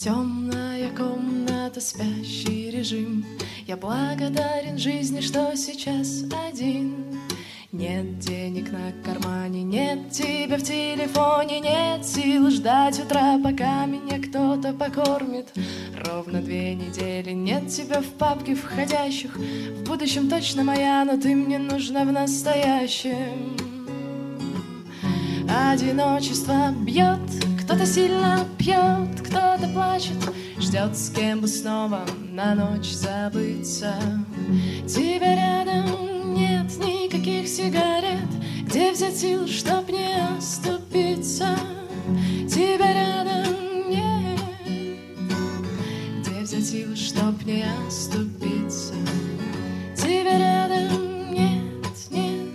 Темная комната, спящий режим. Я благодарен жизни, что сейчас один. Нет денег на кармане, нет тебя в телефоне, нет сил ждать утра, пока меня кто-то покормит. Ровно 2 недели нет тебя в папке входящих. В будущем точно моя, но ты мне нужна в настоящем. Одиночество бьет, кто-то сильно пьет, кто-то плачет, ждет, с кем бы снова на ночь забыться. Тебя рядом нет никаких сигарет, где взять сил, чтоб не оступиться? Тебя рядом нет, где взять сил, чтоб не оступиться? Тебя рядом нет, нет.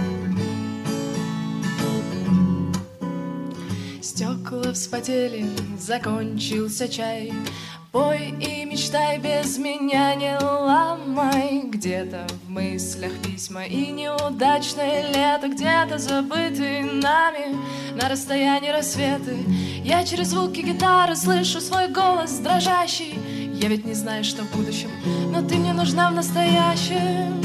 Стекла вспотели, закончился чай. Пой и мечтай, без меня не ломай. Где-то в мыслях письма и неудачное лето, где-то забытые нами на расстоянии рассветы. Я через звуки гитары слышу свой голос дрожащий. Я ведь не знаю, что в будущем, но ты мне нужна в настоящем.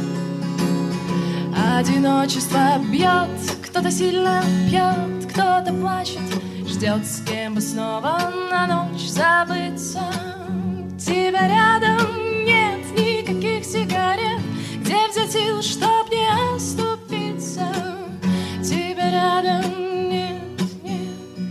Одиночество бьет, кто-то сильно пьет, кто-то плачет, ждет, с кем бы снова на ночь забыться. Тебя рядом нет никаких сигарет, где взять сил, чтоб не оступиться? Тебя рядом нет, нет.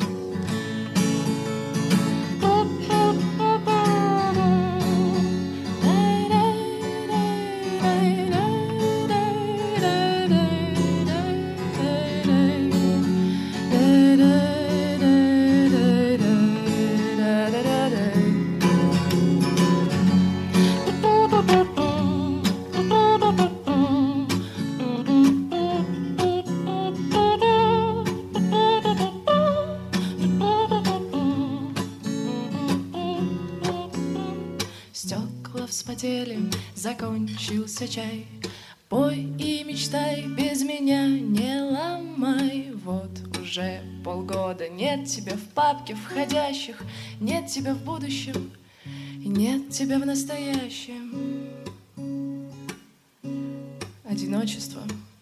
Стекла вспотели, закончился чай. Пой и мечтай, без меня не ломай. Вот уже полгода нет тебя в папке входящих, нет тебя в будущем и нет тебя в настоящем. Одиночество